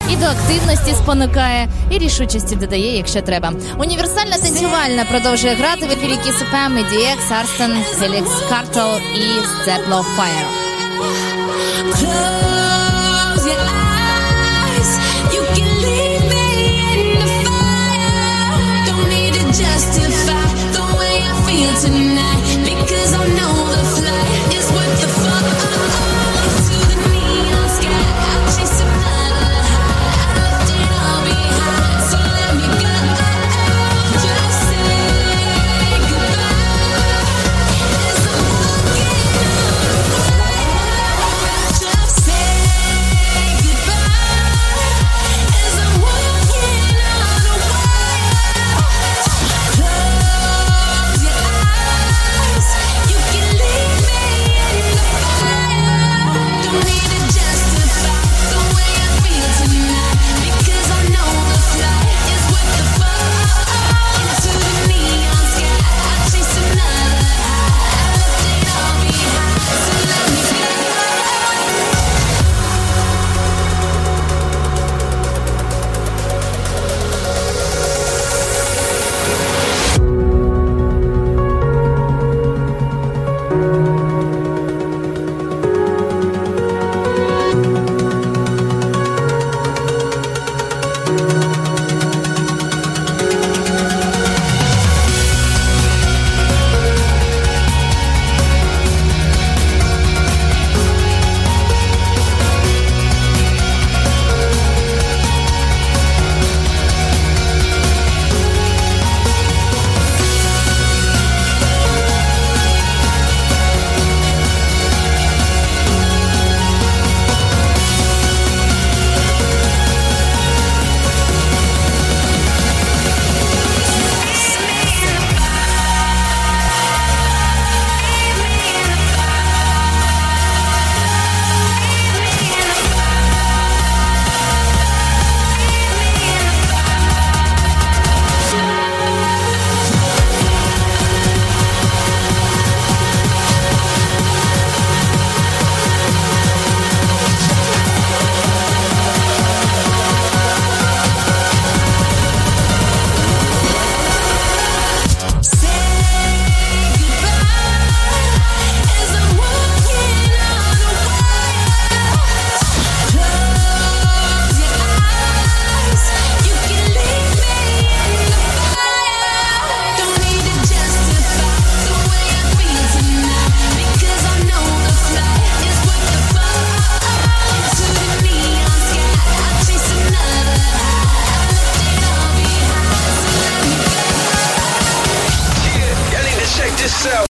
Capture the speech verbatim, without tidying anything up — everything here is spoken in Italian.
і до активності спонукає, і рішучості додає, якщо треба. Універсальна танцювальна продовжує грати в ефірі Kiss еф ем, ді екс, Арстен, Фелікс Картел і Steplo Fire. Close your eyes, you can leave me in the fire. Don't need to justify the way I feel tonight, because I know the flight is worth the fun. To the neon sky, I'll chase another high. I left it all behind, so let me go. Just say goodbye as I'm walking on. Just say goodbye as I'm walking on a wire. Close your eyes, you can leave me in the fire. Don't need to justify the way I feel tonight, because I know the flight is worth the fun. Into the neon sky, I'll chase another high. I left it all behind, so let me go.